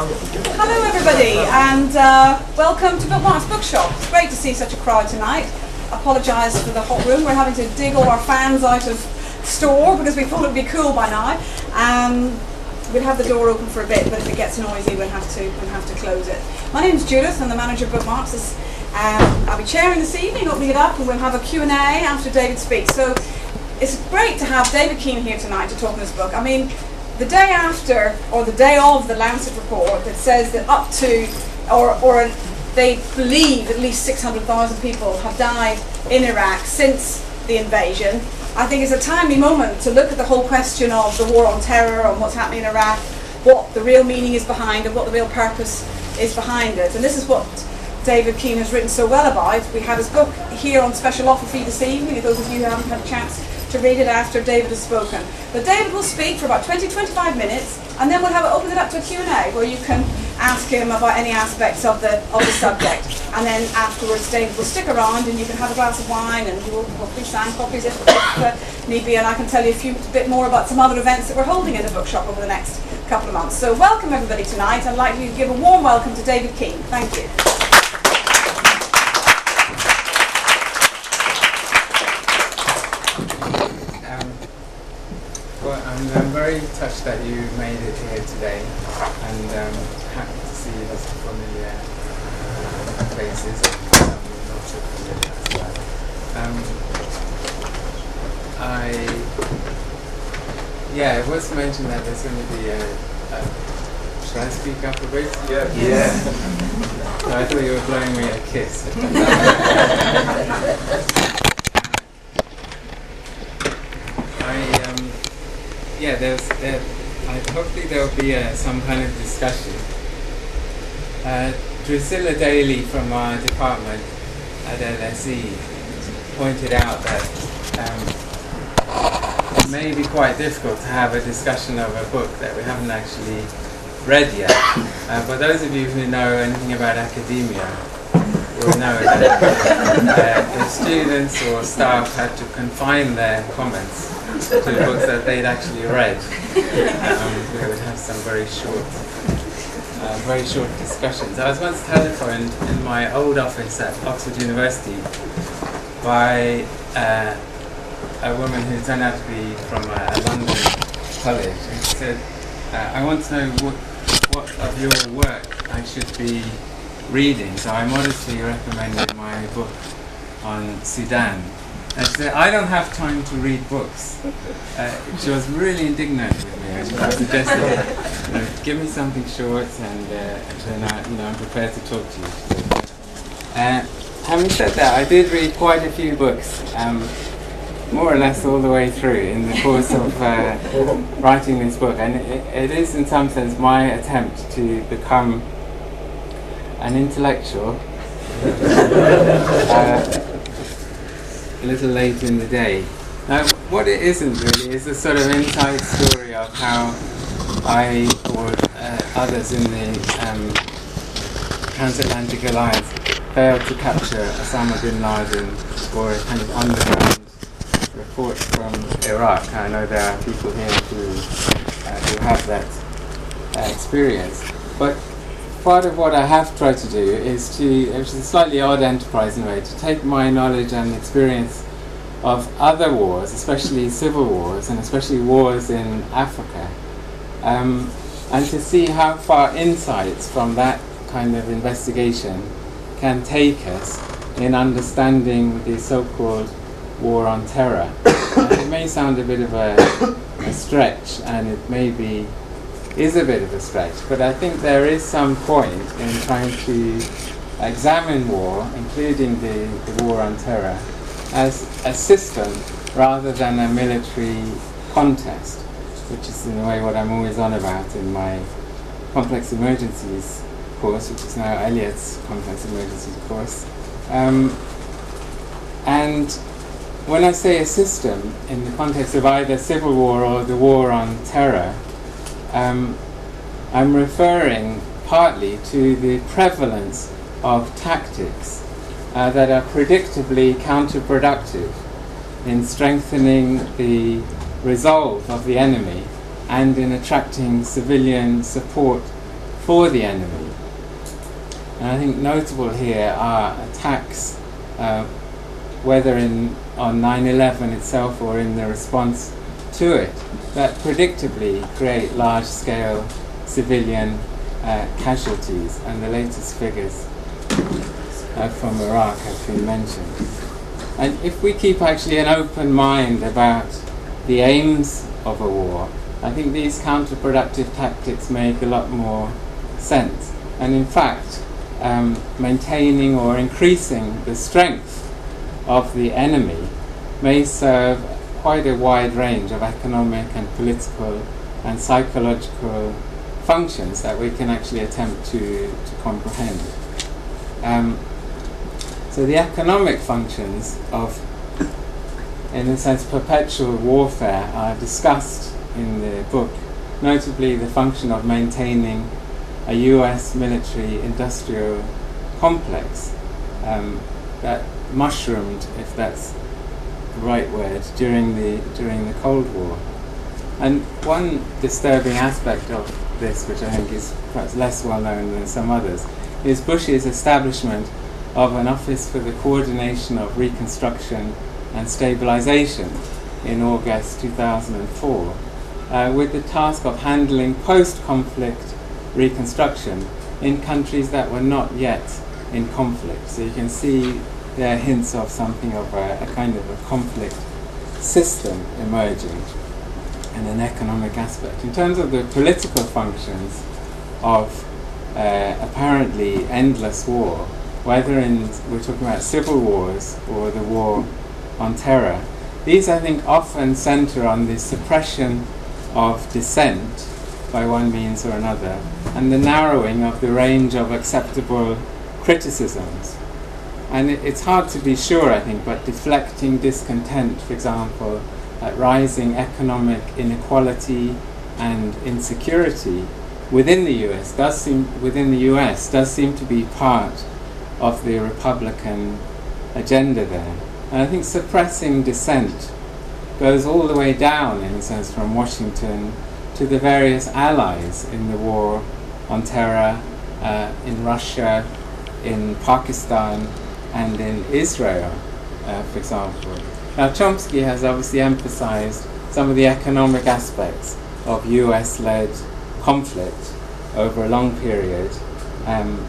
Hello everybody, and welcome to Bookmarks Bookshop. It's great to see such a crowd tonight. Apologise for the hot room. We're having to dig all our fans out of store because we thought it would be cool by now. We'll have the door open for a bit, but if it gets noisy we'll have to close it. My name's Judith, I'm the manager of Bookmarks. I'll be chairing this evening, opening it up, and we'll have a Q&A after David speaks. So it's great to have David Keane here tonight to talk on this book. I mean, the day after, or the day of the Lancet report that says that up to, or they believe at least 600,000 people have died in Iraq since the invasion, I think it's a timely moment to look at the whole question of the war on terror, on what's happening in Iraq, what the real meaning is behind it, what the real purpose is behind it. And this is what David Keane has written so well about. We have his book here on special offer for you this evening, for those of you who haven't had a chance to read it after David has spoken. But David will speak for about 20-25 minutes, and then we'll open it up to a Q&A where you can ask him about any aspects of the subject. And then afterwards David will stick around and you can have a glass of wine, and he will hopefully sign copies if need be, and I can tell you a bit more about some other events that we're holding in the bookshop over the next couple of months. So welcome everybody tonight. I'd like to give a warm welcome to David Keane. Thank you. Well, I'm very touched that you made it here today, and happy to see lots of familiar faces, lots of familiar as well. It was mentioned that there's going to be should I speak up a bit? Yeah. So I thought you were blowing me a kiss. Hopefully there'll be some kind of discussion. Drusilla Daly from our department at LSE pointed out that it may be quite difficult to have a discussion of a book that we haven't actually read yet. But those of you who know anything about academia will know that the students or staff had to confine their comments to books that they'd actually read. We would have some very short discussions. I was once telephoned in my old office at Oxford University by a woman who turned out to be from a London college, and she said, I want to know what of your work I should be reading. So I modestly recommended my book on Sudan. And she said, I don't have time to read books. She was really indignant with me. And she suggested, give me something short, and then I'm prepared to talk to you. Having said that, I did read quite a few books, more or less all the way through in the course of writing this book. And it is in some sense my attempt to become an intellectual a little late in the day. Now, what it isn't really is a sort of inside story of how I or others in the Transatlantic Alliance failed to capture Osama bin Laden, or a kind of underground report from Iraq. I know there are people here who have that experience. But part of what I have tried to do is which is a slightly odd enterprise in a way, to take my knowledge and experience of other wars, especially civil wars, and especially wars in Africa, and to see how far insights from that kind of investigation can take us in understanding the so-called war on terror. It may sound a bit of a stretch, and it maybe is a bit of a stretch, but I think there is some point in trying to examine war, including the war on terror, as a system rather than a military contest, which is in a way what I'm always on about in my Complex Emergencies course, which is now Eliot's Complex Emergencies course. And when I say a system in the context of either civil war or the war on terror, I'm referring partly to the prevalence of tactics that are predictably counterproductive in strengthening the resolve of the enemy and in attracting civilian support for the enemy. And I think notable here are attacks, whether on 9/11 itself or in the response to it, that predictably create large-scale civilian casualties, and the latest figures from Iraq have been mentioned. And if we keep actually an open mind about the aims of a war, I think these counterproductive tactics make a lot more sense. And in fact, maintaining or increasing the strength of the enemy may serve quite a wide range of economic and political and psychological functions that we can actually attempt to comprehend. So the economic functions of, in a sense, perpetual warfare are discussed in the book, notably the function of maintaining a US military-industrial complex that mushroomed, if that's the right word, during the Cold War. And one disturbing aspect of this, which I think is perhaps less well known than some others, is Bush's establishment of an Office for the Coordination of Reconstruction and Stabilization in August 2004, with the task of handling post-conflict reconstruction in countries that were not yet in conflict. So you can see there are hints of something of a kind of a conflict system emerging, and an economic aspect. In terms of the political functions of apparently endless war, whether we're talking about civil wars or the war on terror, these I think often center on the suppression of dissent by one means or another, and the narrowing of the range of acceptable criticisms. And it's hard to be sure, I think, but deflecting discontent, for example, at rising economic inequality and insecurity within the US does seem to be part of the Republican agenda there. And I think suppressing dissent goes all the way down, in a sense, from Washington to the various allies in the war on terror, in Russia, in Pakistan, and in Israel, for example. Now, Chomsky has obviously emphasized some of the economic aspects of US-led conflict over a long period, and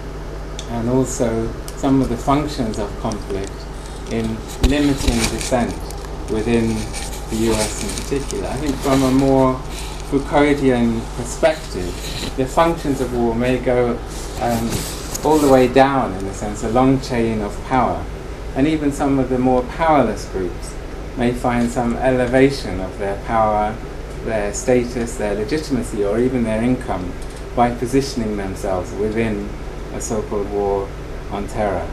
also some of the functions of conflict in limiting dissent within the US in particular. I think from a more Foucauldian perspective, the functions of war may go all the way down, in a sense, a long chain of power. And even some of the more powerless groups may find some elevation of their power, their status, their legitimacy, or even their income by positioning themselves within a so-called war on terror.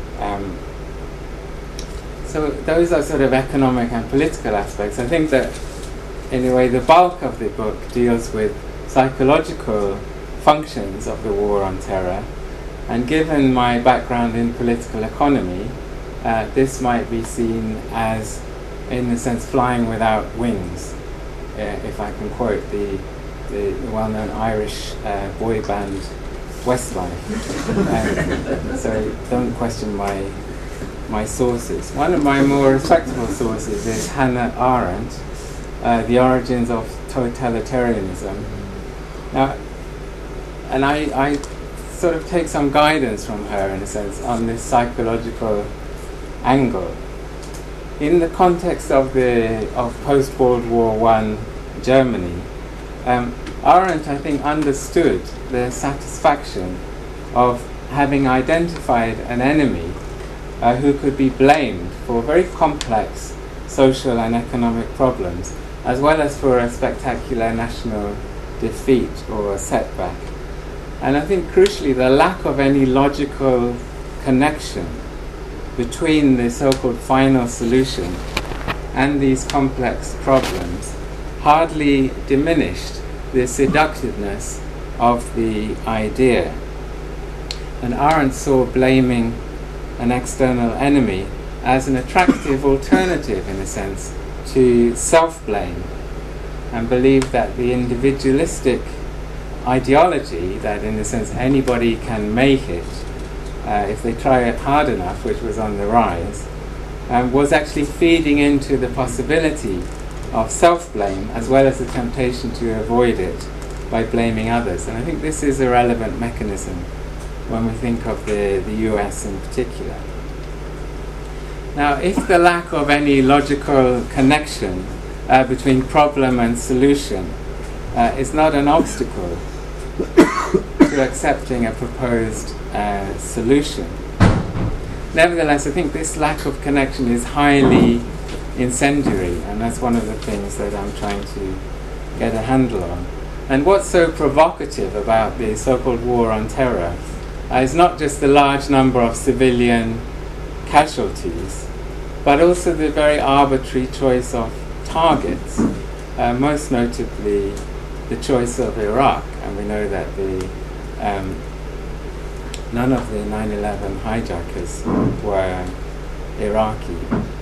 So those are sort of economic and political aspects. I think that, in a way, the bulk of the book deals with psychological functions of the war on terror. And given my background in political economy, this might be seen as, in a sense, flying without wings, if I can quote the well-known Irish boy band Westlife. So don't question my sources. One of my more respectable sources is Hannah Arendt, The Origins of Totalitarianism. Now, and I sort of take some guidance from her, in a sense, on this psychological angle. In the context of post-World War I Germany, Arendt, I think, understood the satisfaction of having identified an enemy who could be blamed for very complex social and economic problems, as well as for a spectacular national defeat or a setback. And I think, crucially, the lack of any logical connection between the so-called final solution and these complex problems hardly diminished the seductiveness of the idea. And Arendt saw blaming an external enemy as an attractive alternative, in a sense, to self-blame, and believed that the individualistic ideology that, in a sense, anybody can make it if they try it hard enough, which was on the rise, was actually feeding into the possibility of self-blame as well as the temptation to avoid it by blaming others. And I think this is a relevant mechanism when we think of the US in particular. Now, if the lack of any logical connection between problem and solution is not an obstacle to accepting a proposed solution, nevertheless, I think this lack of connection is highly incendiary, and that's one of the things that I'm trying to get a handle on. And what's so provocative about the so-called war on terror is not just the large number of civilian casualties, but also the very arbitrary choice of targets, most notably the choice of Iraq. And we know that none of the 9/11 hijackers were Iraqi.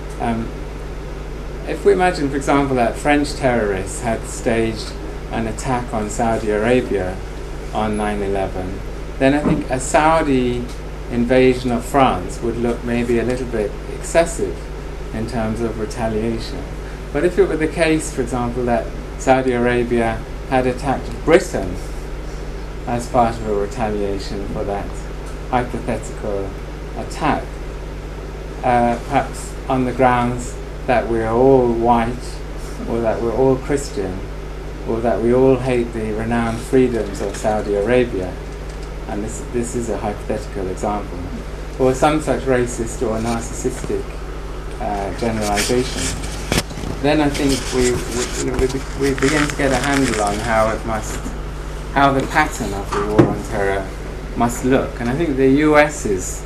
If we imagine, for example, that French terrorists had staged an attack on Saudi Arabia on 9/11, then I think a Saudi invasion of France would look maybe a little bit excessive in terms of retaliation. But if it were the case, for example, that Saudi Arabia had attacked Britain as part of a retaliation for that hypothetical attack, perhaps on the grounds that we're all white, or that we're all Christian, or that we all hate the renowned freedoms of Saudi Arabia, and this is a hypothetical example, or some such racist or narcissistic generalization, then I think we begin to get a handle on how the pattern of the war on terror must look. And I think the US is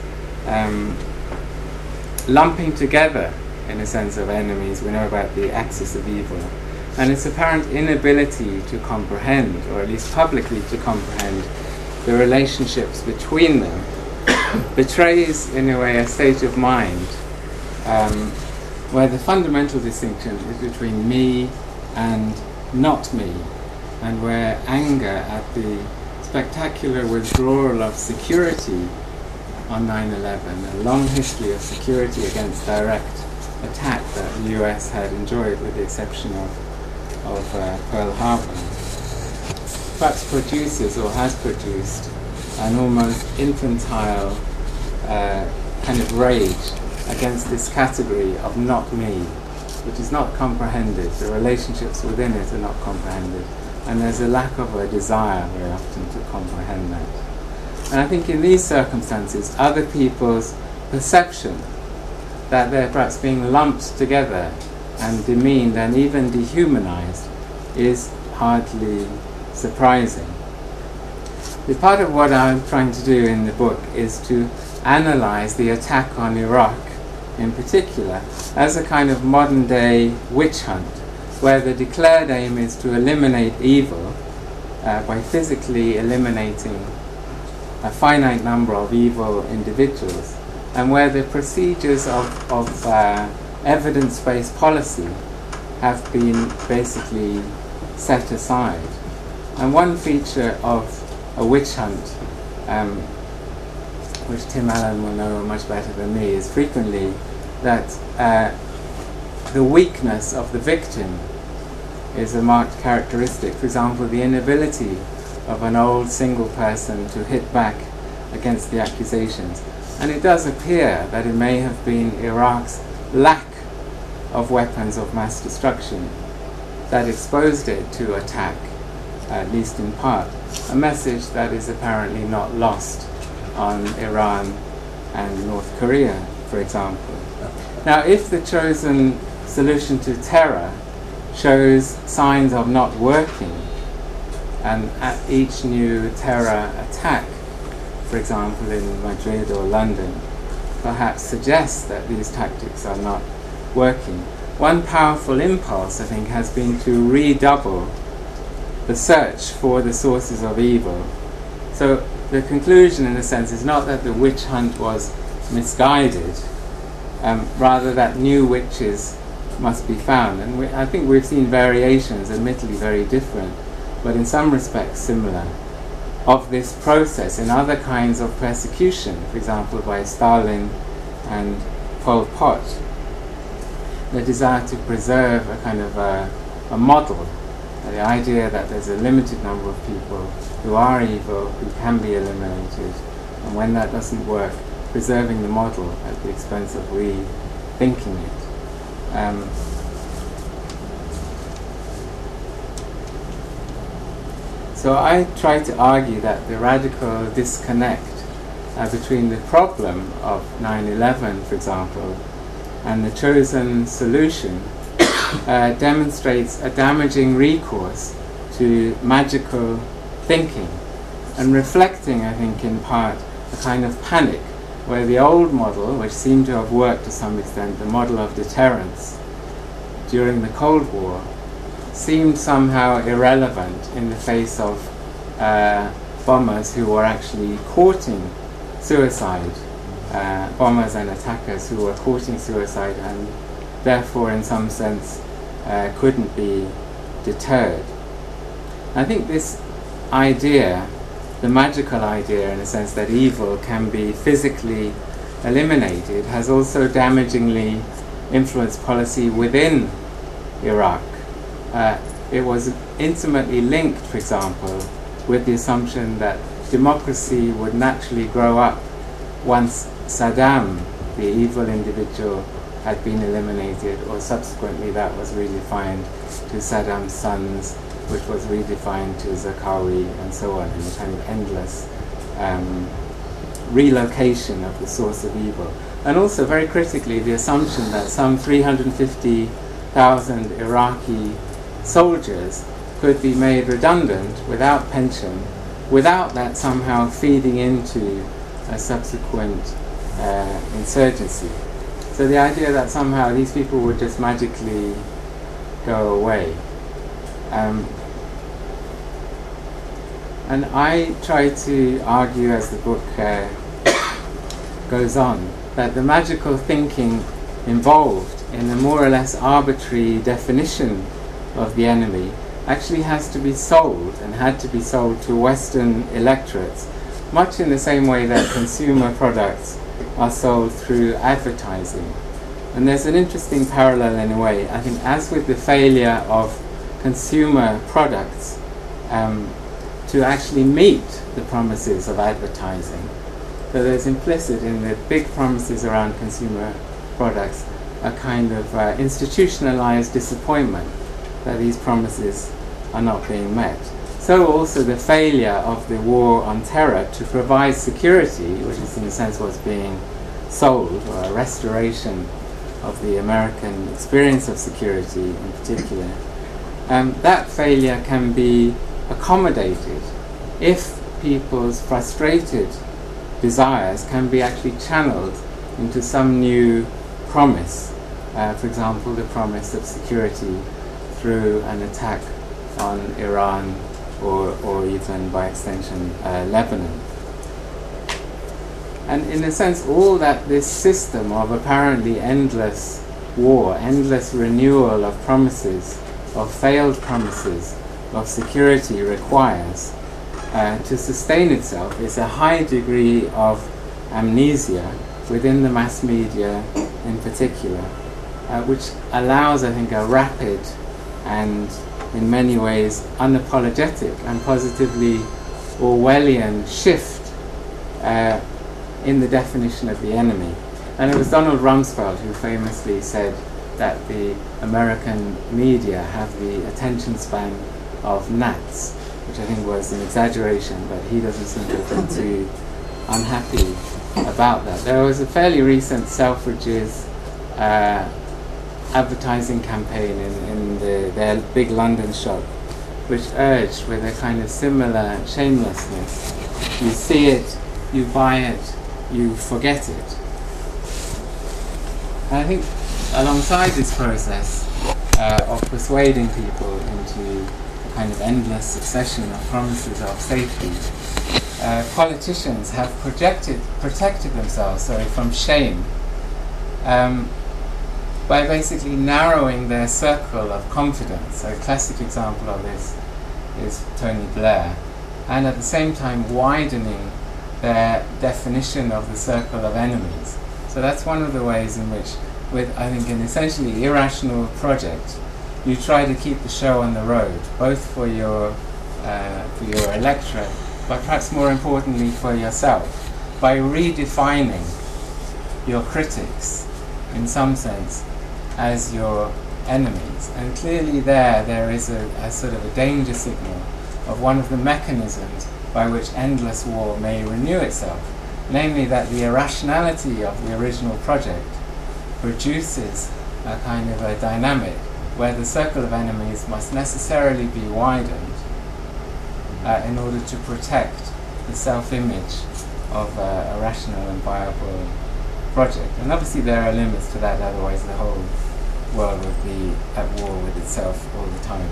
lumping together, in a sense, of enemies. We know about the axis of evil, and its apparent inability to comprehend, or at least publicly to comprehend, the relationships between them betrays, in a way, a state of mind where the fundamental distinction is between me and not me, and where anger at the spectacular withdrawal of security on 9/11, a long history of security against direct attack that the US had enjoyed, with the exception of Pearl Harbor, perhaps produces, or has produced, an almost infantile kind of rage against this category of not me, which is not comprehended. The relationships within it are not comprehended, and there's a lack of a desire very often to comprehend that. And I think in these circumstances, other people's perception that they're perhaps being lumped together and demeaned and even dehumanized is hardly surprising. The part of what I'm trying to do in the book is to analyze the attack on Iraq in particular as a kind of modern day witch hunt, where the declared aim is to eliminate evil by physically eliminating a finite number of evil individuals, and where the procedures of evidence-based policy have been basically set aside. And one feature of a witch hunt, which Tim Allen will know much better than me, is frequently that the weakness of the victim is a marked characteristic. For example, the inability of an old single person to hit back against the accusations. And it does appear that it may have been Iraq's lack of weapons of mass destruction that exposed it to attack, at least in part, a message that is apparently not lost on Iran and North Korea, for example. Now, if the chosen solution to terror shows signs of not working, and at each new terror attack, for example in Madrid or London, perhaps suggests that these tactics are not working, one powerful impulse, I think, has been to redouble the search for the sources of evil. So the conclusion, in a sense, is not that the witch hunt was misguided, rather that new witches must be found. And I think we've seen variations, admittedly very different, but in some respects similar, of this process in other kinds of persecution, for example by Stalin and Pol Pot. The desire to preserve a kind of a model, the idea that there's a limited number of people who are evil, who can be eliminated, and when that doesn't work, preserving the model at the expense of rethinking it. So I try to argue that the radical disconnect between the problem of 9/11, for example, and the chosen solution demonstrates a damaging recourse to magical thinking and reflecting, I think, in part, a kind of panic where the old model, which seemed to have worked to some extent, the model of deterrence during the Cold War, seemed somehow irrelevant in the face of bombers who were actually courting suicide, bombers and attackers who were courting suicide and therefore in some sense couldn't be deterred. I think this idea, the magical idea in a sense that evil can be physically eliminated, has also damagingly influenced policy within Iraq. It was intimately linked, for example, with the assumption that democracy would naturally grow up once Saddam, the evil individual, had been eliminated, or subsequently that was redefined to Saddam's sons, which was redefined to Zarqawi, and so on, in a kind of endless relocation of the source of evil. And also, very critically, the assumption that some 350,000 Iraqi soldiers could be made redundant without pension, without that somehow feeding into a subsequent insurgency. So the idea that somehow these people would just magically go away. And I try to argue, as the book goes on, that the magical thinking involved in the more or less arbitrary definition of the enemy actually has to be sold, and had to be sold to Western electorates, much in the same way that consumer products are sold through advertising. And there's an interesting parallel in a way. I think as with the failure of consumer products to actually meet the promises of advertising, so there's implicit in the big promises around consumer products a kind of institutionalized disappointment that these promises are not being met. So also the failure of the war on terror to provide security, which is in a sense what's being sold, or a restoration of the American experience of security in particular, that failure can be accommodated if people's frustrated desires can be actually channeled into some new promise. For example, the promise of security through an attack on Iran, or even by extension Lebanon. And in a sense, all that this system of apparently endless war, endless renewal of promises, of failed promises of security requires to sustain itself is a high degree of amnesia within the mass media in particular, which allows, I think, a rapid and in many ways unapologetic and positively Orwellian shift in the definition of the enemy. And it was Donald Rumsfeld who famously said that the American media have the attention span of gnats, which I think was an exaggeration, but he doesn't seem to have been too unhappy about that. There was a fairly recent Selfridges advertising campaign in their big London shop, which urged with a kind of similar shamelessness: you see it, you buy it, you forget it. And I think alongside this process of persuading people into a kind of endless succession of promises of safety, politicians have protected themselves from shame by basically narrowing their circle of confidence. So a classic example of this is Tony Blair, and at the same time widening their definition of the circle of enemies. So that's one of the ways in which, with I think an essentially irrational project, you try to keep the show on the road, both for your electorate, but perhaps more importantly for yourself, by redefining your critics, in some sense, as your enemies. And clearly there is a sort of a danger signal of one of the mechanisms by which endless war may renew itself, namely that the irrationality of the original project produces a kind of a dynamic where the circle of enemies must necessarily be widened in order to protect the self-image of a rational and viable project. And obviously there are limits to that, otherwise the whole world would be at war with itself all the time.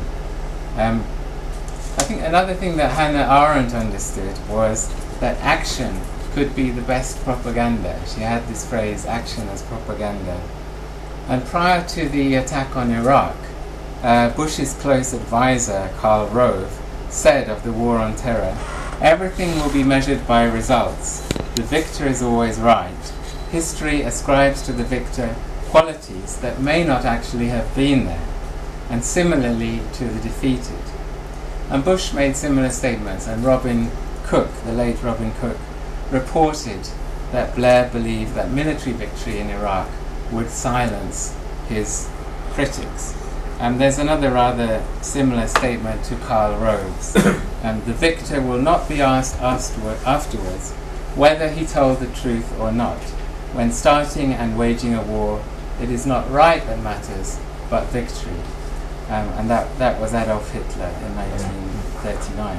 I think another thing that Hannah Arendt understood was that action could be the best propaganda. She had this phrase, action as propaganda. And prior to the attack on Iraq, Bush's close advisor, Karl Rove, said of the war on terror, "Everything will be measured by results. The victor is always right. History ascribes to the victor qualities that may not actually have been there, and similarly to the defeated." And Bush made similar statements, and Robin Cook, the late Robin Cook, reported that Blair believed that military victory in Iraq would silence his critics. And there's another rather similar statement to Karl Rove's. The victor will not be asked afterwards whether he told the truth or not. When starting and waging a war, it is not right that matters, but victory. And that was Adolf Hitler in 1939.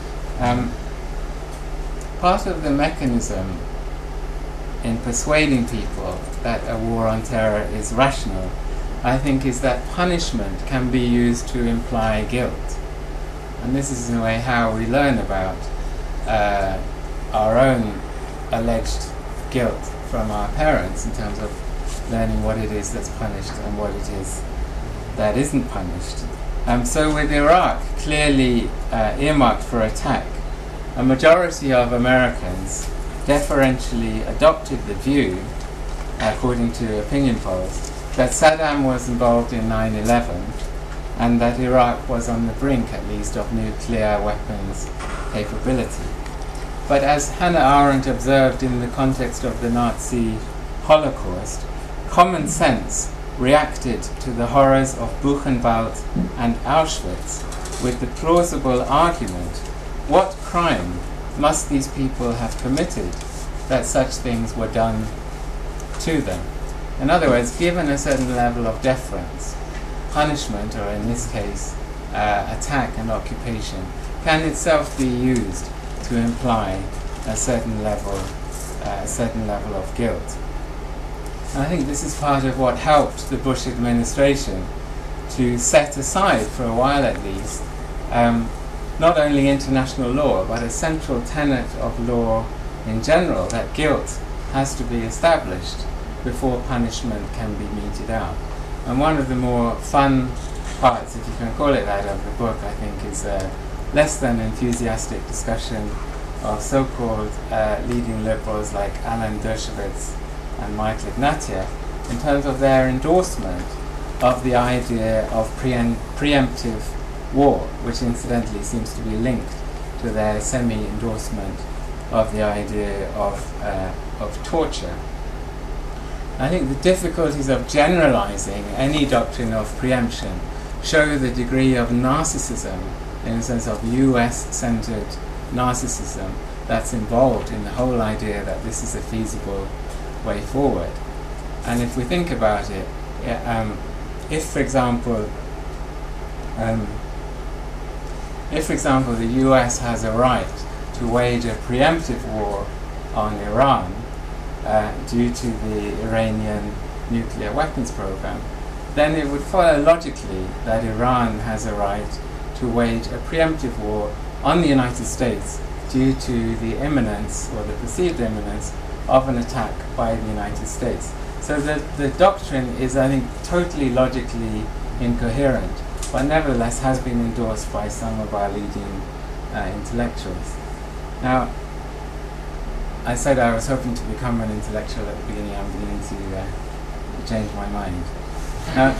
Part of the mechanism in persuading people that a war on terror is rational, I think, is that punishment can be used to imply guilt. And this is in a way how we learn about our own alleged guilt from our parents, in terms of learning what it is that's punished and what it is that isn't punished. So with Iraq clearly earmarked for attack, a majority of Americans deferentially adopted the view, according to opinion polls, that Saddam was involved in 9/11 and that Iraq was on the brink, at least, of nuclear weapons capability. But as Hannah Arendt observed in the context of the Nazi Holocaust, common sense reacted to the horrors of Buchenwald and Auschwitz with the plausible argument, what crime must these people have committed that such things were done to them? In other words, given a certain level of deference, punishment, or in this case, attack and occupation, can itself be used to imply a certain level of guilt. And I think this is part of what helped the Bush administration to set aside, for a while at least, not only international law, but a central tenet of law in general, that guilt has to be established before punishment can be meted out. And one of the more fun parts, if you can call it that, of the book, I think, is a less than enthusiastic discussion of so-called leading liberals like Alan Dershowitz and Michael Ignatieff in terms of their endorsement of the idea of preemptive war, which incidentally seems to be linked to their semi-endorsement of the idea of torture. I think the difficulties of generalizing any doctrine of preemption show the degree of narcissism, in the sense of US-centered narcissism, that's involved in the whole idea that this is a feasible way forward. And if we think about it, if for example the US has a right to wage a preemptive war on Iran due to the Iranian nuclear weapons program, then it would follow logically that Iran has a right to wage a preemptive war on the United States due to the imminence, or the perceived imminence, of an attack by the United States. So the doctrine is, I think, totally logically incoherent, but nevertheless has been endorsed by some of our leading intellectuals. Now, I said I was hoping to become an intellectual at the beginning. I'm beginning to change my mind. Now,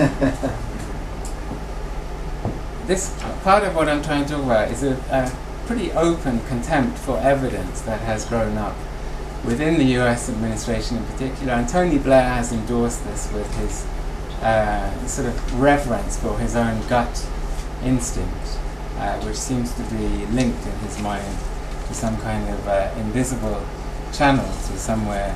this part of what I'm trying to talk about is a pretty open contempt for evidence that has grown up within the US administration in particular, and Tony Blair has endorsed this with his sort of reverence for his own gut instinct, which seems to be linked in his mind to some kind of invisible channel to somewhere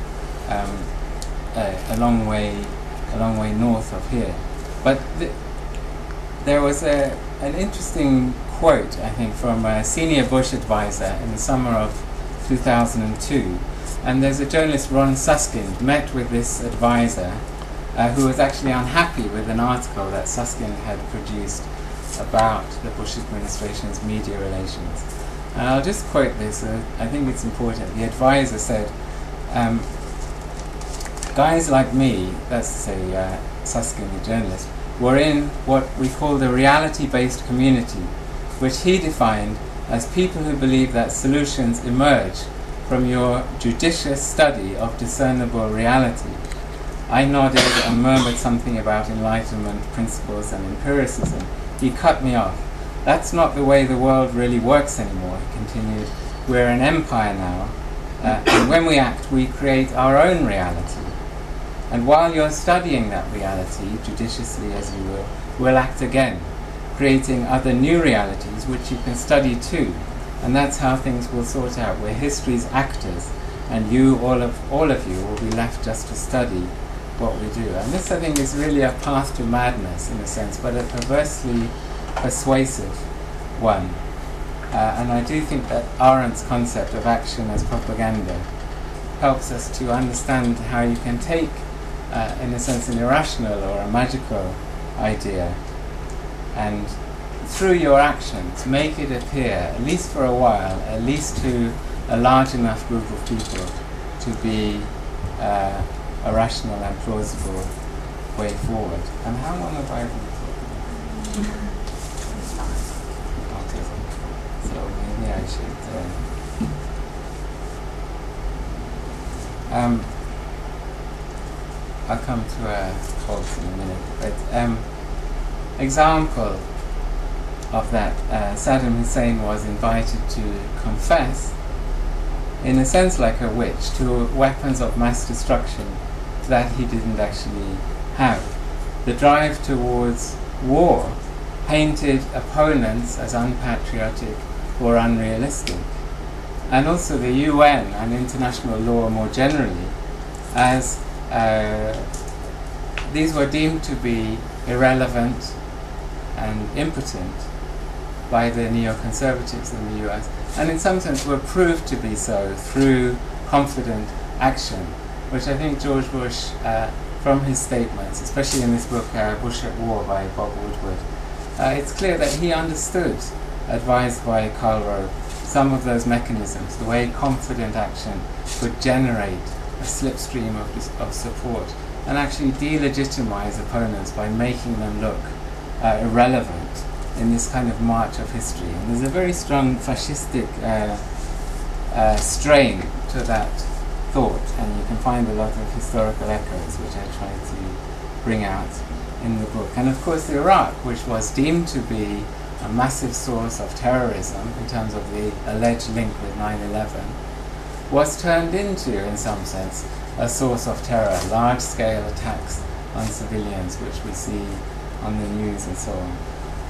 a long way north of here. But there was an interesting quote, I think, from a senior Bush advisor in the summer of 2002. And there's a journalist, Ron Suskind, met with this advisor who was actually unhappy with an article that Suskind had produced about the Bush administration's media relations. And I'll just quote this, I think it's important. The advisor said, guys like me, that's to say Suskind, the journalist, were in what we call the reality-based community, which he defined as people who believe that solutions emerge from your judicious study of discernible reality. I nodded and murmured something about Enlightenment principles and empiricism. He cut me off. That's not the way the world really works anymore, he continued. We're an empire now, and when we act, we create our own reality. And while you're studying that reality, judiciously as you will, we'll act again, creating other new realities which you can study too. And that's how things will sort out. We're history's actors, and you, all of you, will be left just to study what we do. And this, I think, is really a path to madness, in a sense, but a perversely persuasive one. And I do think that Arendt's concept of action as propaganda helps us to understand how you can take, in a sense, an irrational or a magical idea and through your actions make it appear, at least for a while, at least to a large enough group of people, to be a rational and plausible way forward. And how long have I been talking? Okay. So maybe I should I'll come to a halt in a minute, but example of that, Saddam Hussein was invited to confess, in a sense like a witch, to weapons of mass destruction that he didn't actually have. The drive towards war painted opponents as unpatriotic or unrealistic, and also the UN and international law more generally as these were deemed to be irrelevant and impotent by the neoconservatives in the US, and in some sense were proved to be so through confident action, which I think George Bush, from his statements, especially in this book, Bush at War by Bob Woodward, it's clear that he understood, advised by Karl Rove, some of those mechanisms, the way confident action could generate a slipstream of support and actually delegitimize opponents by making them look irrelevant in this kind of march of history. And there's a very strong fascistic strain to that thought, and you can find a lot of historical echoes which I try to bring out in the book. And of course Iraq, which was deemed to be a massive source of terrorism in terms of the alleged link with 9/11, was turned into, in some sense, a source of terror, large-scale attacks on civilians, which we see on the news and so on.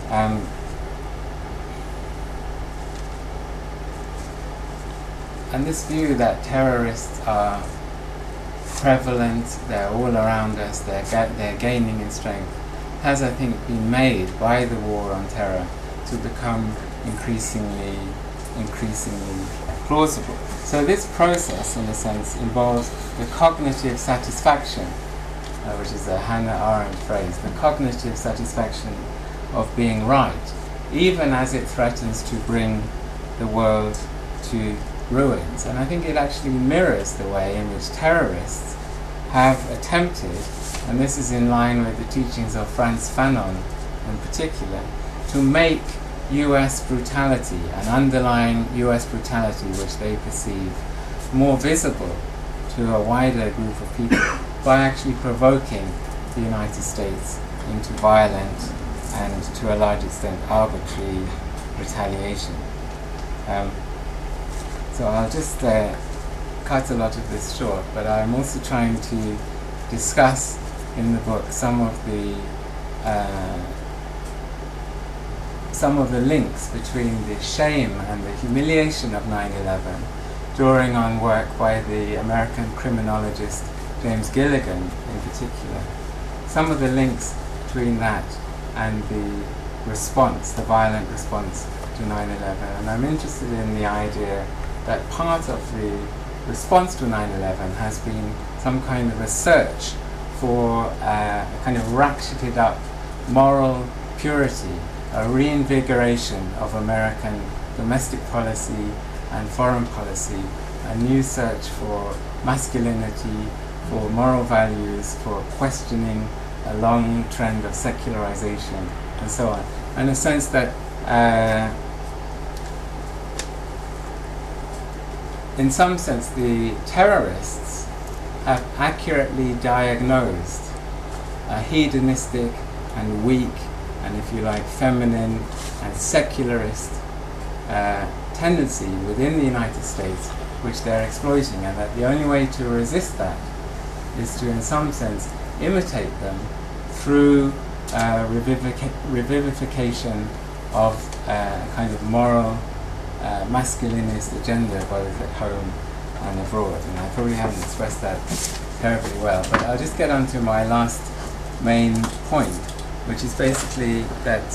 And this view that terrorists are prevalent, they're all around us, they're gaining in strength, has, I think, been made by the war on terror to become increasingly plausible. So this process, in a sense, involves the cognitive satisfaction, which is a Hannah Arendt phrase, the cognitive satisfaction of being right, even as it threatens to bring the world to ruins. And I think it actually mirrors the way in which terrorists have attempted, and this is in line with the teachings of Frantz Fanon in particular, to make US brutality, an underlying US brutality which they perceive more visible to a wider group of people by actually provoking the United States into violent and to a large extent arbitrary retaliation. So I'll just cut a lot of this short, but I'm also trying to discuss in the book some of the links between the shame and the humiliation of 9/11, drawing on work by the American criminologist James Gilligan in particular. Some of the links between that and the response, the violent response to 9/11. And I'm interested in the idea that part of the response to 9/11 has been some kind of a search for a kind of ratcheted up moral purity, a reinvigoration of American domestic policy and foreign policy, a new search for masculinity, for moral values, for questioning a long trend of secularization, and so on. And a sense that in some sense the terrorists have accurately diagnosed a hedonistic and weak and, if you like, feminine and secularist tendency within the United States which they're exploiting, and that the only way to resist that is to, in some sense, imitate them through revivification of a kind of moral masculinist agenda both at home and abroad. And I probably haven't expressed that terribly well, but I'll just get on to my last main point, which is basically that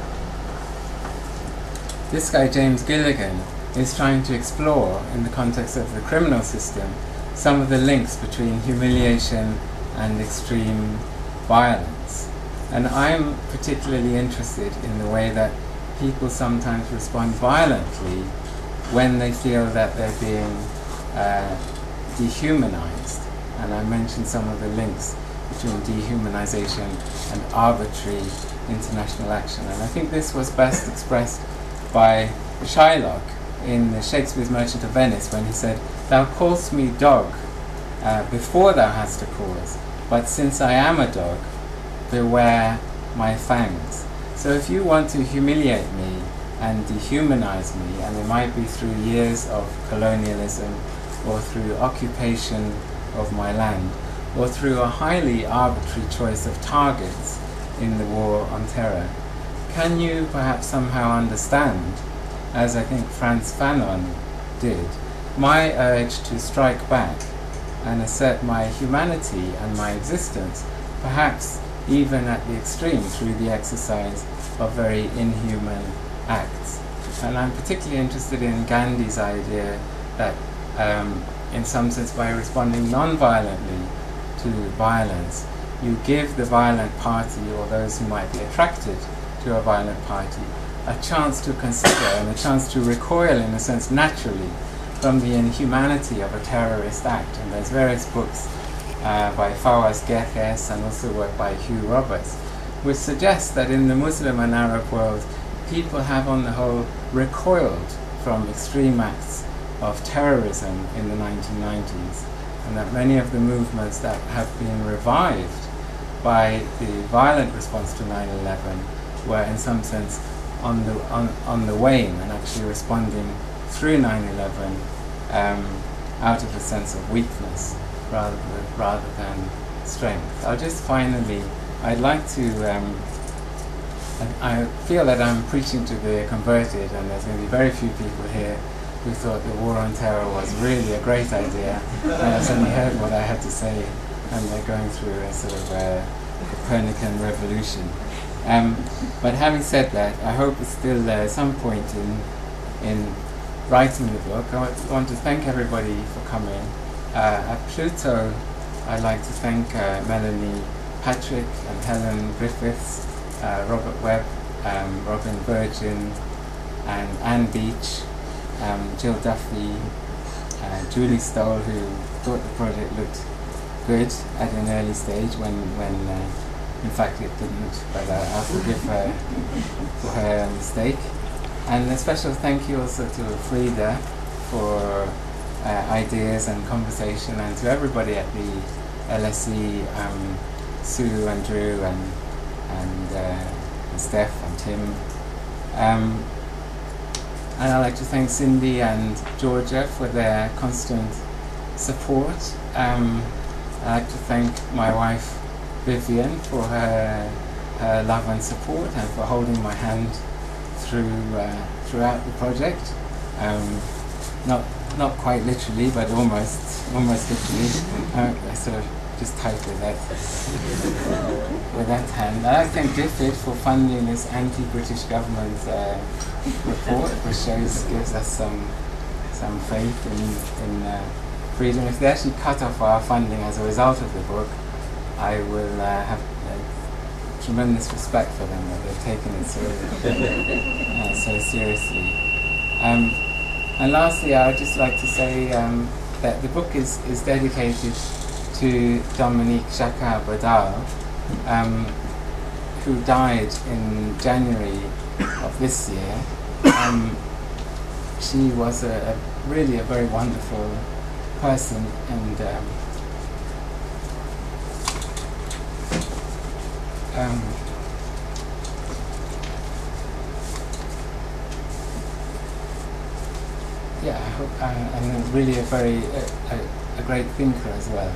this guy James Gilligan is trying to explore, in the context of the criminal system, some of the links between humiliation and extreme violence. And I'm particularly interested in the way that people sometimes respond violently when they feel that they're being dehumanized. And I mentioned some of the links between dehumanization and arbitrary international action. And I think this was best expressed by Shylock in Shakespeare's Merchant of Venice, when he said, "Thou call'st me dog before thou hast a cause, but since I am a dog, beware my fangs." So if you want to humiliate me and dehumanize me, and it might be through years of colonialism or through occupation of my land, or through a highly arbitrary choice of targets in the war on terror, can you perhaps somehow understand, as I think Frantz Fanon did, my urge to strike back and assert my humanity and my existence, perhaps even at the extreme through the exercise of very inhuman acts? And I'm particularly interested in Gandhi's idea that in some sense, by responding non-violently to violence, you give the violent party, or those who might be attracted to a violent party, a chance to consider and a chance to recoil, in a sense, naturally from the inhumanity of a terrorist act. And there's various books by Fawaz Gekas and also work by Hugh Roberts, which suggests that in the Muslim and Arab world, people have on the whole recoiled from extreme acts of terrorism in the 1990s, and that many of the movements that have been revived by the violent response to 9/11 were in some sense on the wane, and actually responding through 9/11 out of a sense of weakness rather than strength. I'll just finally, I'd like to, I feel that I'm preaching to the converted, and there's going to be very few people here who thought the war on terror was really a great idea, and suddenly heard what I had to say, and they're going through a sort of Copernican revolution. But having said that, I hope it's still some point in writing the book. I want to thank everybody for coming. At Pluto, I'd like to thank Melanie Patrick and Helen Griffiths, Robert Webb, Robin Virgin, and Anne Beach, Jill Duffy, Julie Stoll, who thought the project looked good at an early stage when In fact, it didn't, but I'll forgive her for her mistake. And a special thank you also to Frida for ideas and conversation, and to everybody at the LSE, Sue and Drew and Steph and Tim. And I'd like to thank Cindy and Georgia for their constant support. I'd like to thank my wife Vivian for her love and support, and for holding my hand throughout the project. Not quite literally, but almost literally. I sort of just type with that hand. I'd like to thank DFID for funding this anti-British government report, which gives us some faith in freedom. If they actually cut off our funding as a result of the book, I will have tremendous respect for them, that they've taken it so seriously. And lastly, I would just like to say that the book is dedicated to Dominique Jacquard-Badal, who died in January of this year. She was really a very wonderful person, and yeah, I hope, and really a great thinker as well.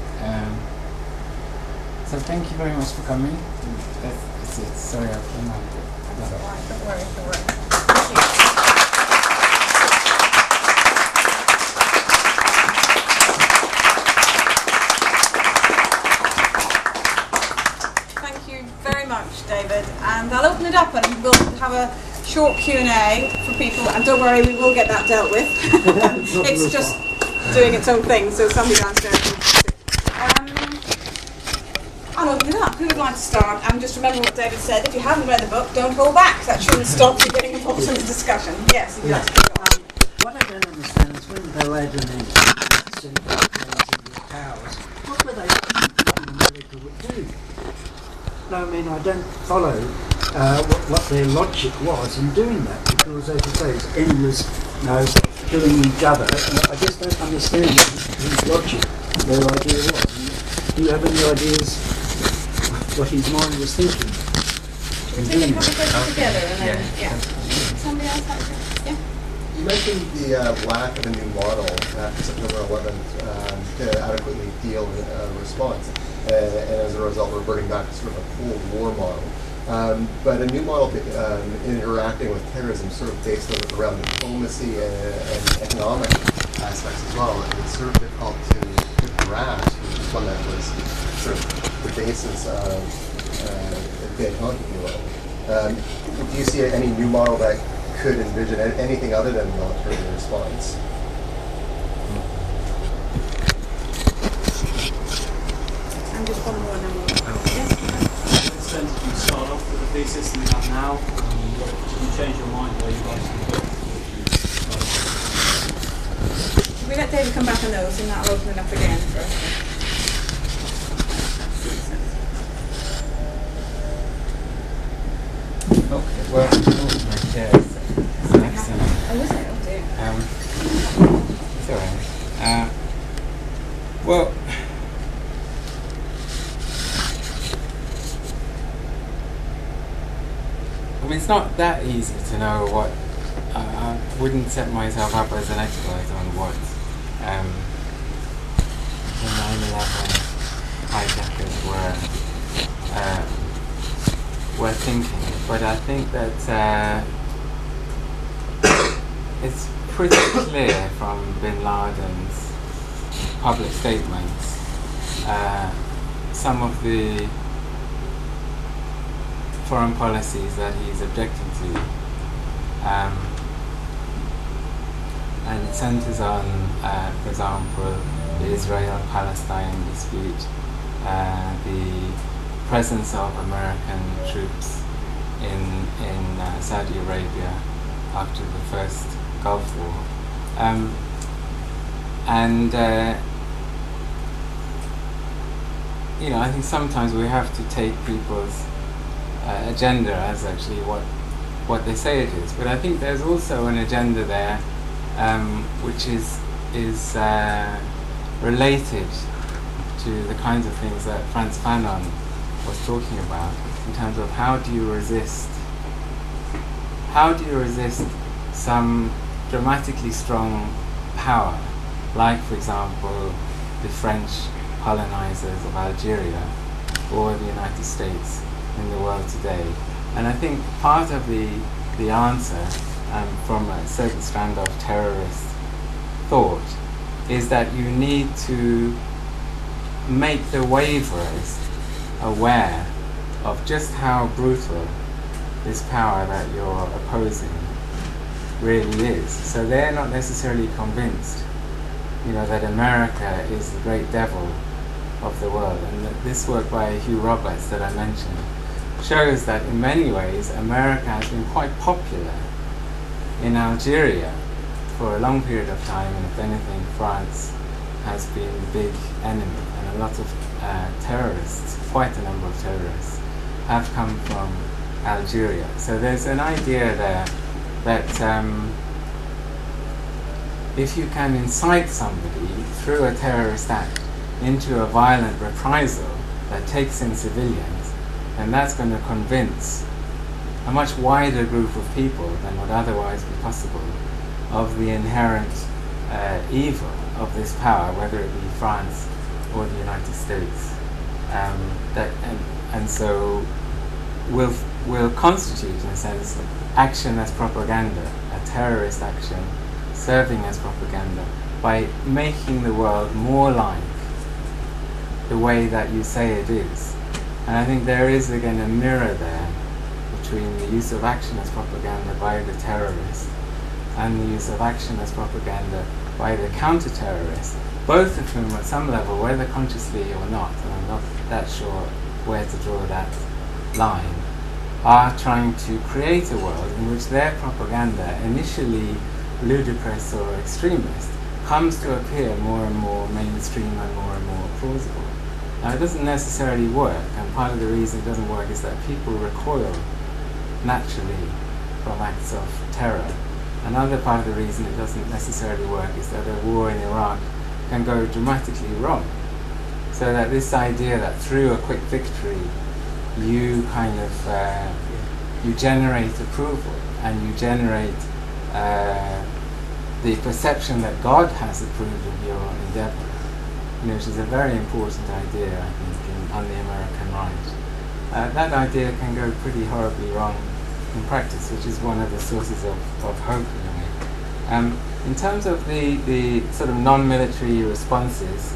So thank you very much for coming. That's it. Sorry, I've run out. That's all right. Don't worry. Thank you. Thank you very much, David. And I'll open it up, and we'll have a short Q&A for people. And don't worry, we will get that dealt with. It's just doing its own thing, so somebody downstairs will I'll open it up. Who would like to start? And just remember what David said. If you haven't read the book, don't hold back. That shouldn't stop you getting involved in the discussion. Yes, if you'd like to go on. What I don't understand is when Aladdin and the towers, what were they do? No, I mean, I don't follow what their logic was in doing that, because, as you say, it's endless, killing each other. I just don't understand his logic, their idea was. Do you have any ideas what his mind was thinking? Take a couple of questions together, and then, yeah. Somebody else have to? Yeah. You mentioned the lack of a new model after September 11th to adequately deal with response, and as a result, reverting back to sort of a Cold War model. But a new model interacting with terrorism, sort of based around diplomacy and economic aspects as well. It's sort of difficult to grasp, which is one that was sort of the basis of Vietcong, if you will. Do you see any new model that could envision anything other than military response? And just one more, and then we'll... Yes? You start off with the thesis that we have now. Did you change your mind where you like to go? If we let David come back on those, and that'll open it up again for us. Okay, well, my chair is an accident. Oh, is it? Oh, dear. It's alright. Well, I mean, it's not that easy to know what. I wouldn't set myself up as an expert on what the 9/11 hijackers were thinking, but I think that it's pretty clear from Bin Laden's public statements some of the foreign policies that he's objecting to, and it centers on, for example, the Israel-Palestine dispute, the presence of American troops in Saudi Arabia after the first Gulf War, and I think sometimes we have to take people's agenda as actually what they say it is. But I think there's also an agenda there which is related to the kinds of things that Frantz Fanon was talking about in terms of how do you resist some dramatically strong power, like for example the French colonizers of Algeria or the United States in the world today. And I think part of the answer from a certain strand of terrorist thought is that you need to make the waverers aware of just how brutal this power that you're opposing really is. So they're not necessarily convinced, that America is the great devil of the world. And this work by Hugh Roberts that I mentioned shows that in many ways America has been quite popular in Algeria for a long period of time, and if anything, France has been the big enemy, and a lot of terrorists, quite a number of terrorists, have come from Algeria. So there's an idea there that if you can incite somebody through a terrorist act into a violent reprisal that takes in civilians, then that's going to convince a much wider group of people than would otherwise be possible of the inherent evil of this power, whether it be France or the United States. And so will constitute, in a sense, action as propaganda, a terrorist action serving as propaganda, by making the world more like the way that you say it is. And I think there is again a mirror there between the use of action as propaganda by the terrorist and the use of action as propaganda by the counter-terrorists, both of whom at some level, whether consciously or not, and I'm not that sure where to draw that line, are trying to create a world in which their propaganda, initially ludicrous or extremist, comes to appear more and more mainstream and more plausible. Now, it doesn't necessarily work, and part of the reason it doesn't work is that people recoil naturally from acts of terror. Another part of the reason it doesn't necessarily work is that a war in Iraq can go dramatically wrong. So that this idea that through a quick victory you kind of you generate approval and you generate the perception that God has approved of your endeavor, which is a very important idea, I think, on the American right. That idea can go pretty horribly wrong in practice, which is one of the sources of hope in a way. In terms of the sort of non-military responses,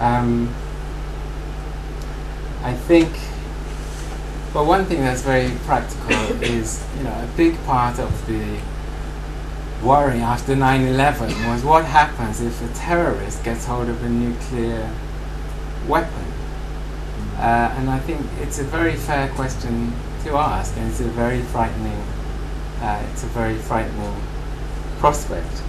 I think, well, one thing that's very practical is, a big part of the worry after 9/11 was what happens if a terrorist gets hold of a nuclear weapon. And I think it's a very fair question to ask, and it's a very frightening prospect.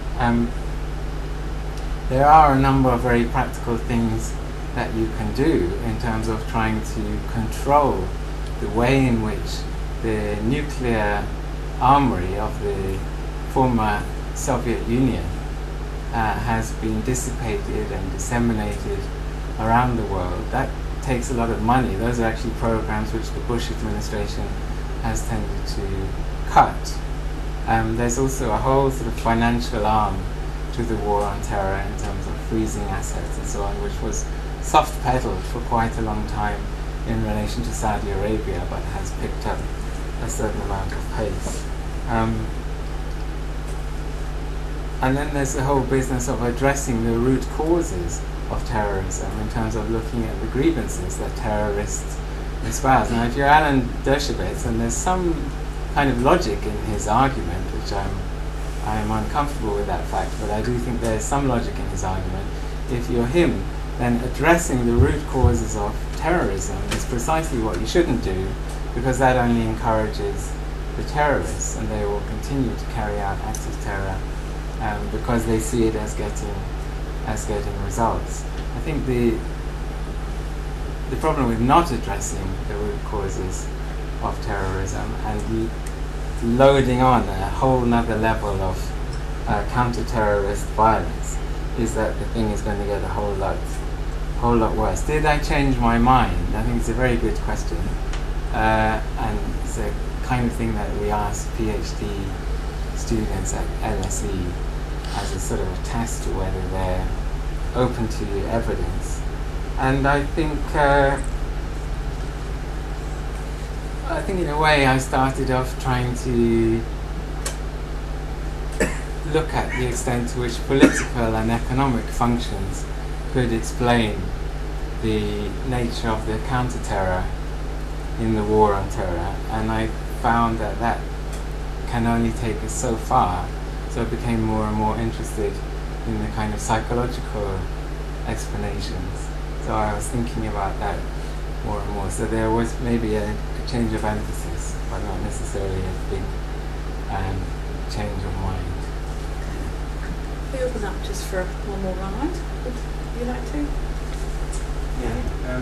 There are a number of very practical things that you can do in terms of trying to control the way in which the nuclear armory of the former Soviet Union has been dissipated and disseminated around the world. That takes a lot of money. Those are actually programs which the Bush administration has tended to cut. There's also a whole sort of financial arm to the war on terror in terms of freezing assets and so on, which was soft-pedaled for quite a long time in relation to Saudi Arabia, but has picked up a certain amount of pace. And then there's the whole business of addressing the root causes of terrorism in terms of looking at the grievances that terrorists espouse. Now, if you're Alan Dershowitz, and there's some kind of logic in his argument, which I'm uncomfortable with that fact, but I do think there's some logic in his argument. If you're him, then addressing the root causes of terrorism is precisely what you shouldn't do, because that only encourages the terrorists, and they will continue to carry out acts of terror because they see it as getting results. I think the problem with not addressing the root causes of terrorism and loading on a whole nother level of counter-terrorist violence is that the thing is going to get a whole lot worse. Did I change my mind? I think it's a very good question, and it's a kind of thing that we ask PhD students at LSE as a sort of a test to whether they're open to evidence. And I think in a way I started off trying to look at the extent to which political and economic functions could explain the nature of the counter-terror in the war on terror, and I found that that can only take us so far. So I became more and more interested in the kind of psychological explanations. So I was thinking about that more and more. So there was maybe a change of emphasis, but not necessarily a big change of mind. We open up just for one more round. Would you like to? Yeah.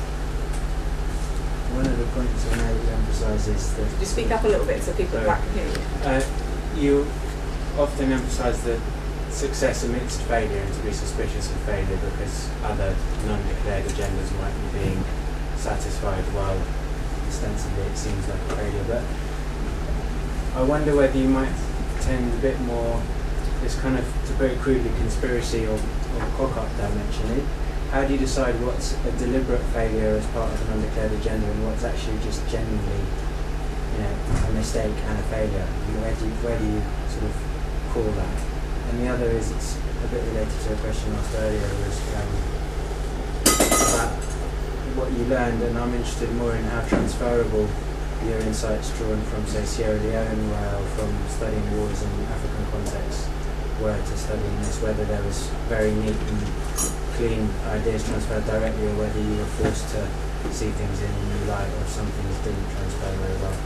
One of the points I made emphasises that... Could you speak up a little bit so people back can hear you? You often emphasise that success amidst failure, and to be suspicious of failure because other non-declared agendas might be being satisfied while ostensibly it seems like a failure. But I wonder whether you might tend a bit more this kind of, to put it crudely, conspiracy or cock-up dimension. How do you decide what's a deliberate failure as part of an undeclared agenda and what's actually just genuinely, a mistake and a failure? Where do you sort of call that? And the other is, it's a bit related to a question asked earlier, was about what you learned, and I'm interested more in how transferable your insights drawn from, say, Sierra Leone, or from studying wars in African contexts were to studying this, whether there was very neat and clean ideas transferred directly, or whether you were forced to see things in a new light, or some things didn't transfer very well.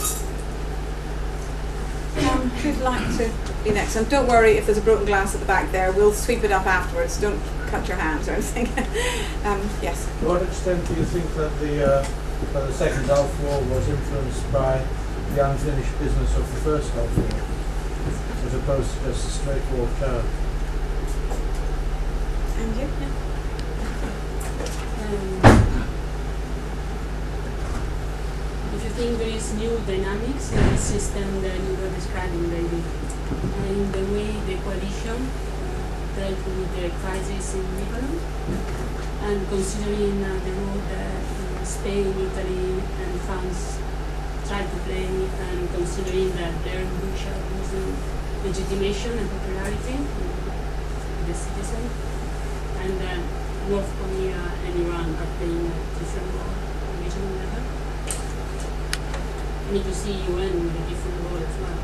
Who'd like to be next? And don't worry if there's a broken glass at the back there, we'll sweep it up afterwards. Don't cut your hands or anything. Yes. To what extent do you think that the second Gulf War was influenced by the unfinished business of the first Gulf War, as opposed to just a straightforward terror? And you? If you think there is new dynamics in the system that you were describing, David, in the way the coalition dealt with the crisis in Lebanon, and considering the role that Spain, Italy, and France tried to play, and considering that their Bush are losing legitimation and popularity with the citizen, and North Korea and Iran are playing a different role on regional level. We need to see UN with a different role as well.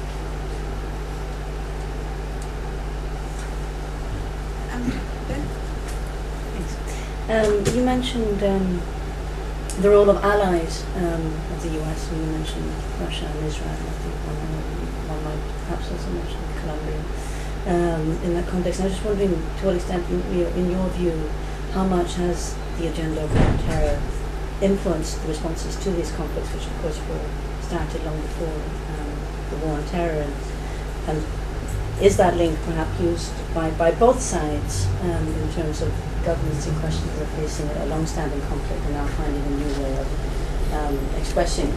You mentioned the role of allies of the US, and you mentioned Russia and Israel. I think one might perhaps also mention Colombia in that context. And I was just wondering, to what extent, in your view, how much has the agenda of terror influenced the responses to these conflicts, which of course were started long before the war on terror, and is that link perhaps used by both sides in terms of governments in question that are facing a long-standing conflict and now finding a new way of expressing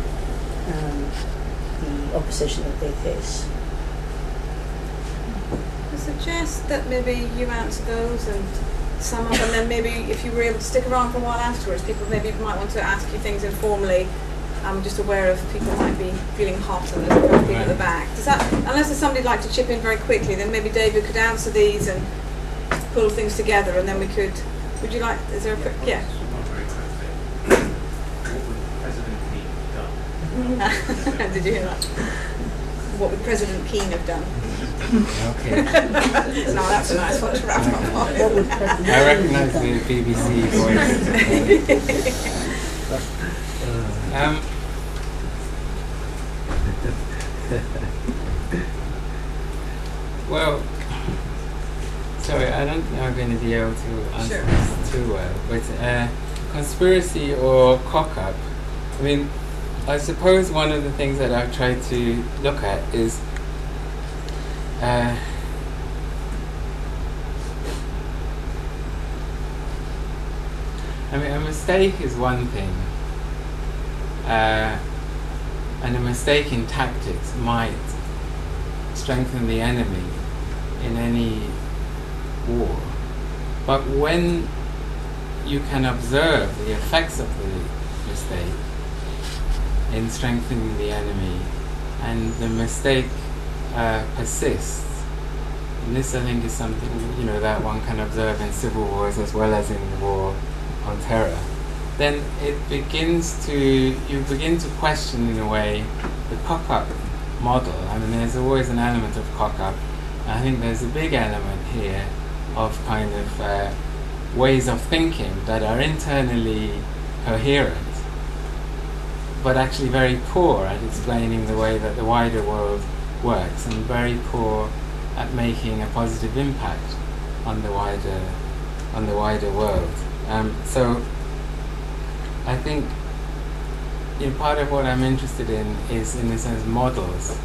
the opposition that they face? I suggest that maybe you answer those and sum up, and then maybe if you were able to stick around for a while afterwards, people maybe might want to ask you things informally. I'm just aware of people might be feeling hot and there's a couple of people at the back. Does that, unless there's somebody who'd like to chip in very quickly, then maybe David could answer these and pull things together, and then we could. Would you like? Is there a quick? Yeah. Did you hear that? What would President Keane have done? Okay. No, that's a nice one to wrap up on. I recognise the BBC voice. Well, sorry, I don't think I'm going to be able to answer this too well, but conspiracy or cock-up, I mean, I suppose one of the things that I've tried to look at is I mean, a mistake is one thing, and a mistake in tactics might strengthen the enemy in any war. But when you can observe the effects of the mistake in strengthening the enemy, and the mistake persists, and this I think is something that one can observe in civil wars as well as in the war on terror, then you begin to question in a way the cock-up model. I mean, there's always an element of cock-up. I think there's a big element here of kind of ways of thinking that are internally coherent, but actually very poor at explaining the way that the wider world works, and very poor at making a positive impact on the wider world. So I think part of what I'm interested in is, in a sense, models,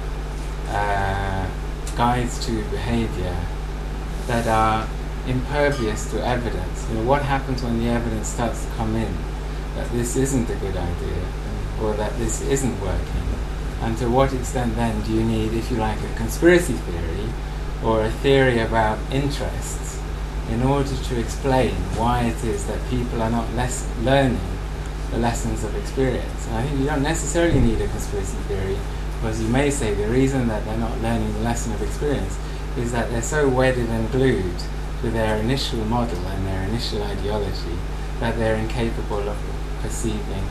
guides to behavior that are impervious to evidence. What happens when the evidence starts to come in that this isn't a good idea, or that this isn't working, and to what extent then do you need, if you like, a conspiracy theory or a theory about interests in order to explain why it is that people are not learning the lessons of experience. And I think you don't necessarily need a conspiracy theory, because you may say the reason that they're not learning the lesson of experience is that they're so wedded and glued to their initial model and their initial ideology that they're incapable of perceiving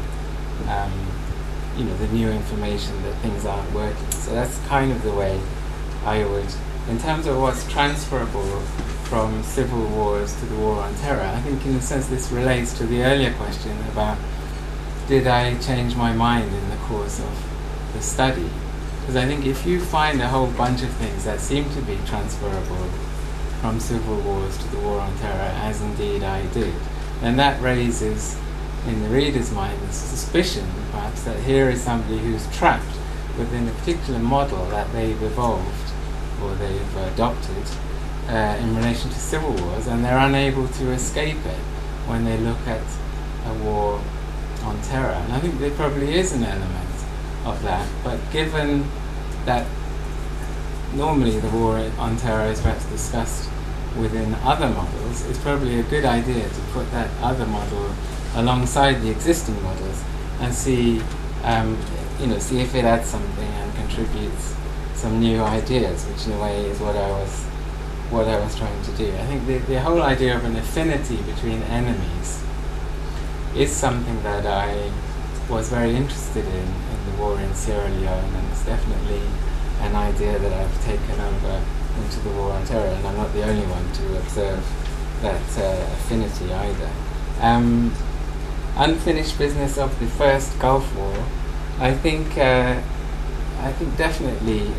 the new information that things aren't working. So that's kind of the way I would, in terms of what's transferable from civil wars to the war on terror, I think in a sense this relates to the earlier question about did I change my mind in the course of the study? Because I think if you find a whole bunch of things that seem to be transferable from civil wars to the war on terror, as indeed I did, then that raises in the reader's mind the suspicion, perhaps, that here is somebody who's trapped within a particular model that they've evolved or they've adopted in relation to civil wars, and they're unable to escape it when they look at a war on terror. And I think there probably is an element of that, but given that normally the war on terror is perhaps discussed within other models, it's probably a good idea to put that other model alongside the existing models and see if it adds something and contributes some new ideas, which in a way is what I was trying to do. I think the whole idea of an affinity between enemies is something that I was very interested in the war in Sierra Leone, and it's definitely an idea that I've taken over into the war on terror, and I'm not the only one to observe that affinity either. Unfinished business of the first Gulf War, I think definitely,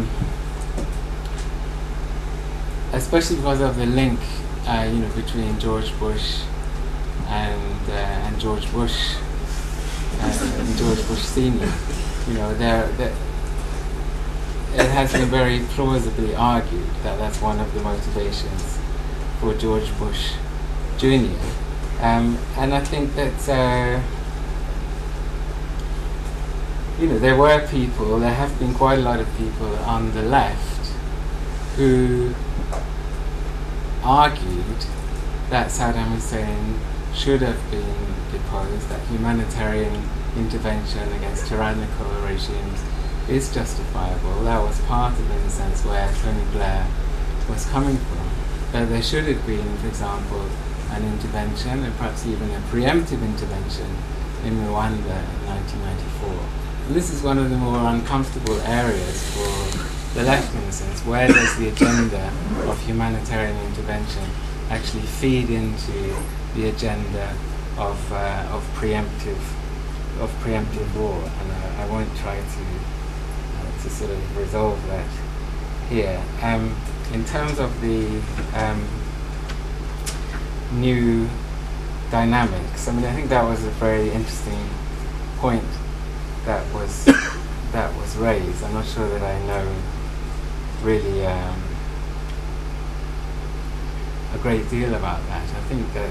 especially because of the link, between George Bush and George Bush and George Bush Senior. It has been very plausibly argued that that's one of the motivations for George Bush Jr. And I think that there have been quite a lot of people on the left who argued that Saddam Hussein should have been deposed, that humanitarian intervention against tyrannical regimes is justifiable. That was part of, in a sense, where Tony Blair was coming from. That there should have been, for example, an intervention, and perhaps even a preemptive intervention in Rwanda in 1994. And this is one of the more uncomfortable areas for the left, in a sense. Where does the agenda of humanitarian intervention actually feed into the agenda of preemptive war? And I won't try to sort of resolve that here. In terms of the new dynamics. I mean, I think that was a very interesting point that was raised. I'm not sure that I know really a great deal about that. I think that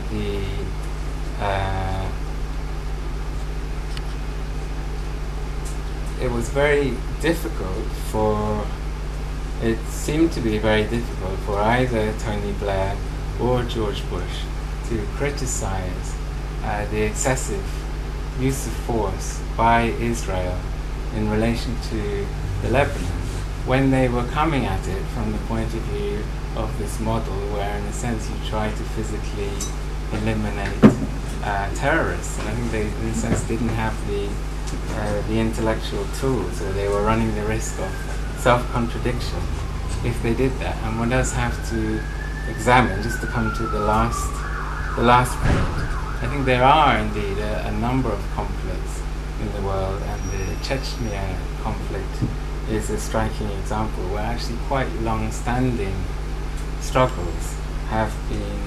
it was very difficult for, it seemed to be very difficult for either Tony Blair or George Bush to criticize the excessive use of force by Israel in relation to the Lebanon when they were coming at it from the point of view of this model where in a sense you try to physically eliminate terrorists. And I think they in a sense didn't have the intellectual tools, or they were running the risk of self-contradiction if they did that. And one does have to examine, just to come to the last point, I think there are indeed a number of conflicts in the world, and the Chechnya conflict is a striking example where actually quite long-standing struggles have been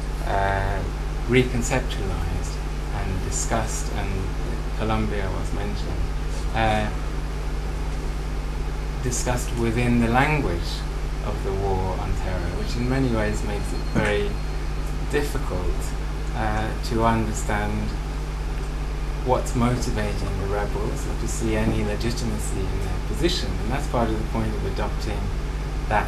reconceptualized and discussed, and Colombia was mentioned, discussed within the language of the war on terror, which in many ways makes it very difficult to understand what's motivating the rebels, or to see any legitimacy in their position. And that's part of the point of adopting that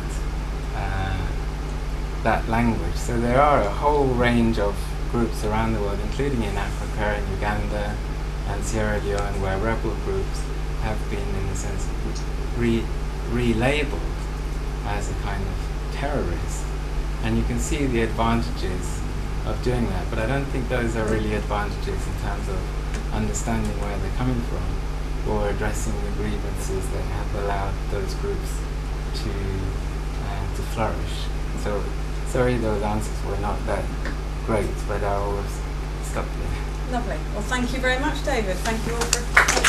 that language. So there are a whole range of groups around the world, including in Africa and Uganda and Sierra Leone, where rebel groups have been, in a sense, relabeled as a kind of terrorist. And you can see the advantages of doing that, but I don't think those are really advantages in terms of understanding where they're coming from or addressing the grievances that have allowed those groups to flourish. So sorry those answers were not that great, but I will stop there. Lovely. Well, thank you very much, David. Thank you all for...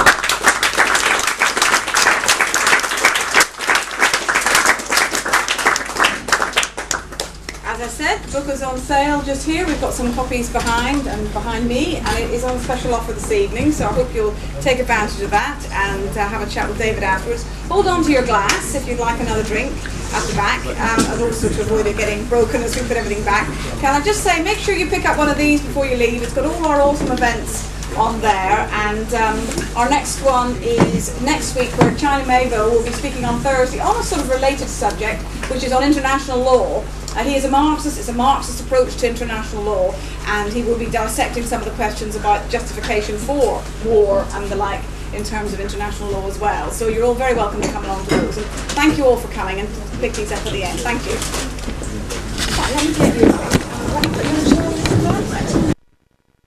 As I said, the book is on sale just here. We've got some copies behind me, and it is on special offer this evening, so I hope you'll take advantage of that and have a chat with David afterwards. Hold on to your glass if you'd like another drink at the back, and also to avoid it getting broken as we put everything back. Can I just say, make sure you pick up one of these before you leave. It's got all our awesome events on there, and our next one is next week, where China Mayville will be speaking on Thursday on a sort of related subject, which is on international law. He is a Marxist. It's a Marxist approach to international law, and he will be dissecting some of the questions about justification for war and the like in terms of international law as well. So you're all very welcome to come along to those. And thank you all for coming, and pick these up at the end. Thank you. Right, let me take you.